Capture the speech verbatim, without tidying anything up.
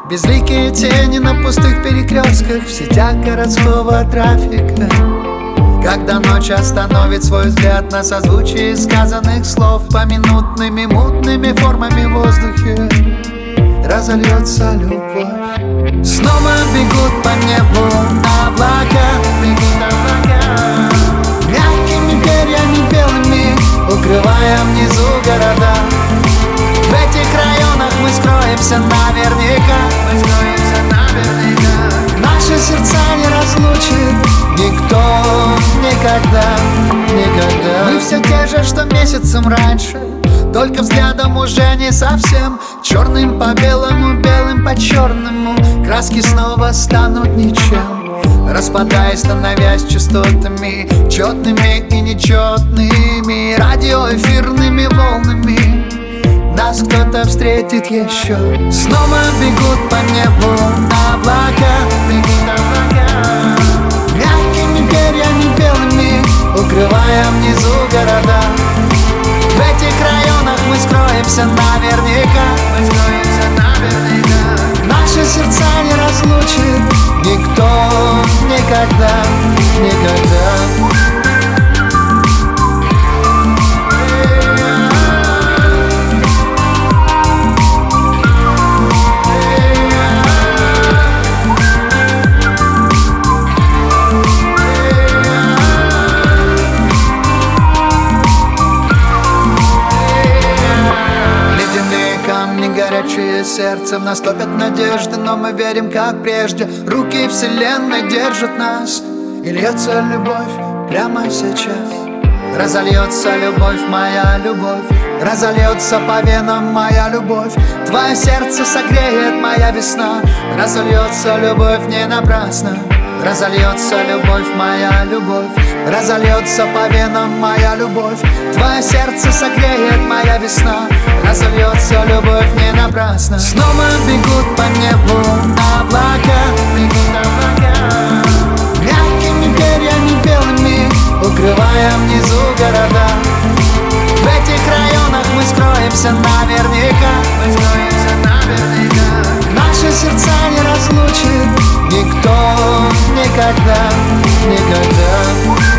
Безликие тени на пустых перекрестках в сетях городского трафика. Когда ночь остановит свой взгляд на созвучие сказанных слов, поминутными мутными формами в воздухе разольется любовь. Снова бегут по небу облака, бегут облака, мягкими перьями белыми, укрывая внизу города. В этих районах мы скроемся наверняка, мы скроемся наверняка. Наши сердца не разлучит никто никогда, никогда. Мы все те же, что месяцем раньше, только взглядом уже не совсем. Черным по белому, белым по черному, краски снова станут ничем, распадаясь, становясь частотами, четными и нечетными, радиоэфирными волнами. Нас кто-то встретит еще. Снова бегут по небу облака, бегут облака, мягкими перьями белыми, укрывая внизу города. В этих районах мы скроемся наверняка, мы скроемся наверняка. Наши сердца не разлучит никто никогда, никогда. Горячее сердцем наступят надежды, но мы верим, как прежде. Руки вселенной держат нас, и льется любовь прямо сейчас. Разольется любовь, моя любовь, разольется по венам моя любовь. Твое сердце согреет моя весна, разольется любовь не напрасно. Разольется любовь, моя любовь, разольется по венам моя любовь. Твое сердце согреет моя весна, разольется любовь не напрасно. Снова бегут по небу облака, бегут облака, мягкими перьями белыми, укрывая внизу города. В этих районах мы скроемся наверняка, мы скроемся наверняка. Наши сердца не разлучит никто никогда, никогда.